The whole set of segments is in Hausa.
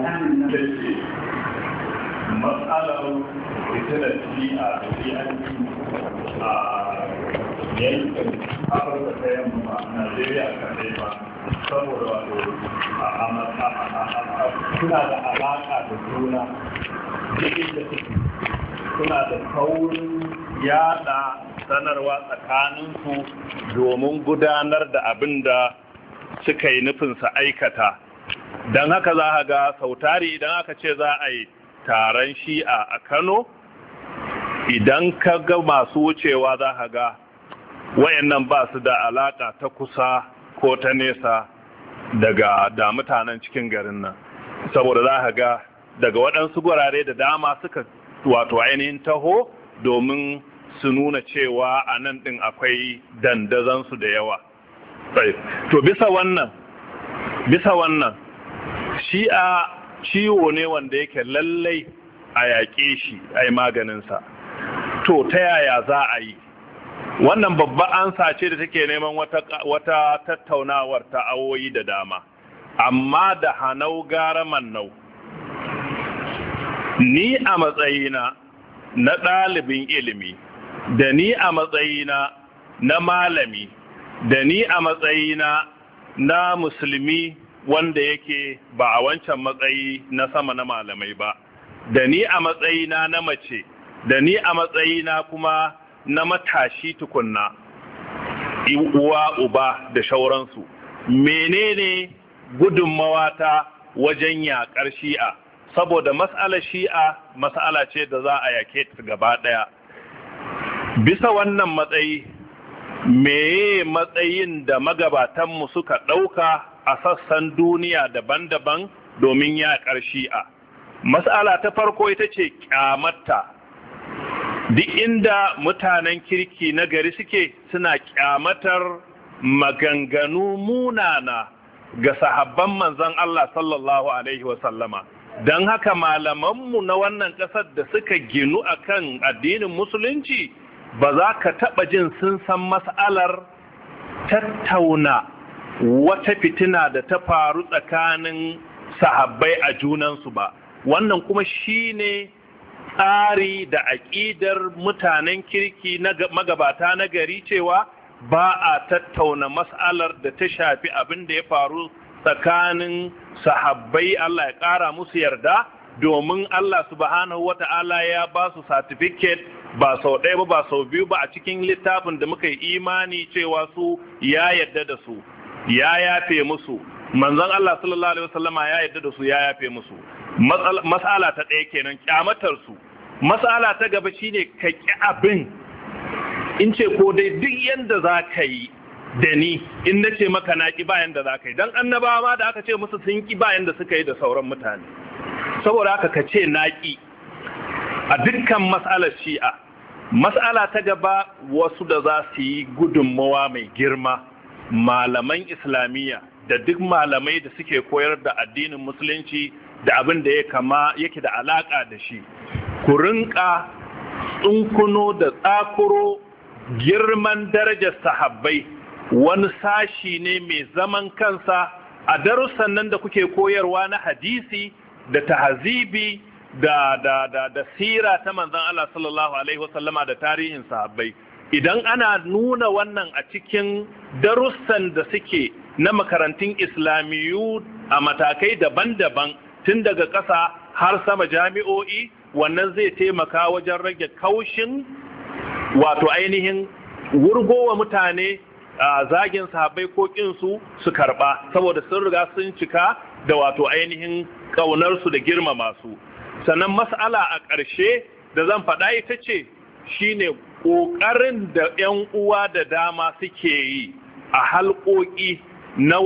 da ce matsalar fitilar shi'a da shi'anci a yankin afirka ta yamma najeriya kadai ba saboda wato suna da alaƙa da juna cikin da suna da kaurin yada sanarwa tsakaninsu domin gudanar da abin da suka yi nufinsa aikata. Don haka za a ga sautari idan aka ce za a yi taron shi'a a Kano, idan ka ga masu wucewa za a ga wayannan ba su da alaka ta kusa ko ta nesa da mutanen cikin garin nan, saboda za a ga daga waɗansu gurare da dama suka wato ainihin taho domin su nuna cewa a nan ɗin akwai dandazansu da yawa. To bisa wannan shi'a ciwo ne wanda yake lallai a yaƙe shi a yi maganinsa. To ta yaya za a yi? Wannan babba ansa ce da take neman wata tattaunawar ta awoyi da dama, amma da hanau gara mannau. Ni a matsayina na ɗalibin ilimi, da ni a matsayina na malami, da ni a matsayina na musulmi wanda yake ba a wancan matsayi na sama na malamai ba, da ni a matsayina na mace, da ni a matsayina kuma na matashi tukunna, uwa uba da shauransu, menene gudunmawata wajen yaƙar shi'a? Saboda mas'alar shi'a mas'ala ce da za a yake ta gaba ɗaya. Bisa wannan matsayi, meye matsayin da magabatanmu suka ɗauka a sassan duniya daban-daban domin yaƙar shi'a? Mas'ala ta farko ita ce ƙyamatta. Duk inda mutanen kirki na gari suke suna ƙyamatar maganganu munana ga sahabban manzon Allah sallallahu alaihi wasallama. Don haka malamanmu na wannan ƙasar da suka ginu akan addinin musulunci ba za ka taɓa jin sun san mas'alar tattauna wata fitina da ta faru tsakanin sahabbai a junansu ba. Wannan kuma shine tsari da aƙidar mutanen kirki na magabata na gari, cewa ba a tattauna mas'alar da ta shafi abin da ya faru tsakanin sahabbai, Allah ya ƙara musu yarda, domin Allah subhanahu wata'ala ya ba su certificate ba sau ɗaya ba ba sau biyu ba a cikin littafin da muka yi imani cewa su ya yarda da su, ya yafe musu. Manzon Allah sallallahu alaihi wasallama ya yarda da su, ya yafe musu. Mas'ala ta ɗaya kenan, kyamatar su. Mas'ala ta gaba shine ka ƙi abin, in ce ko dai duk yanda za ka yi da ni, in na ce maka na ƙi bayan da za ka yi, don annabawa ma da aka ce musu sun ƙi bayan da suka yi da sauran mutane. Saboda haka ka ce na ƙi a dukkan mas'alar shi'a. Mas'ala ta gaba, wasu da za su yi gudunmawa mai girma, malaman islamiyya da duk malamai da suke koyar da addinin musulunci da abin da yake da alaƙa da shi, ku rinka tsunkuno da tsakuro girman darajar sahabbai. Wani sashi ne mai zaman kansa a darussan nan da kuke koyarwa na hadisi da tahzibi da sira ta manzon Allah sallallahu alaihi wasallama da tarihin sahabbai. Idan ana nuna wannan a cikin darussan da suke na makarantun islamiyu a matakai daban-daban tun daga ƙasa har sama jami'o'i, wannan zai taimaka wajen rage kaushin wato ainihin wurgowa mutane a zagin sahabbai ko kinsu su karba, saboda sun riga sun cika da wato ainihin ƙaunarsu da girmama su. Sannan mas'ala a ƙarshe da zan faɗa ita ce shine ƙoƙarin da 'yan uwa da dama suke yi a halƙoƙi na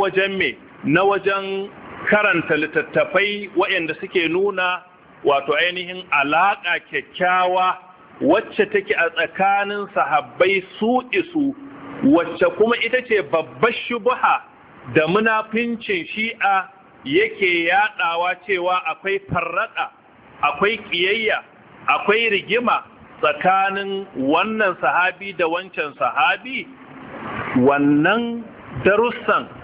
wajen karanta littattafai waɗanda suke nuna wato ainihin alaƙa kyakkyawa wacce take a tsakanin sahabbai su isu, wacce kuma ita ce babbar shubha da munafincin shi'a yake yaɗawa, cewa akwai farraka, akwai ƙiyayya, akwai rigima tsakanin wannan sahabi da wancan sahabi. Wannan darussan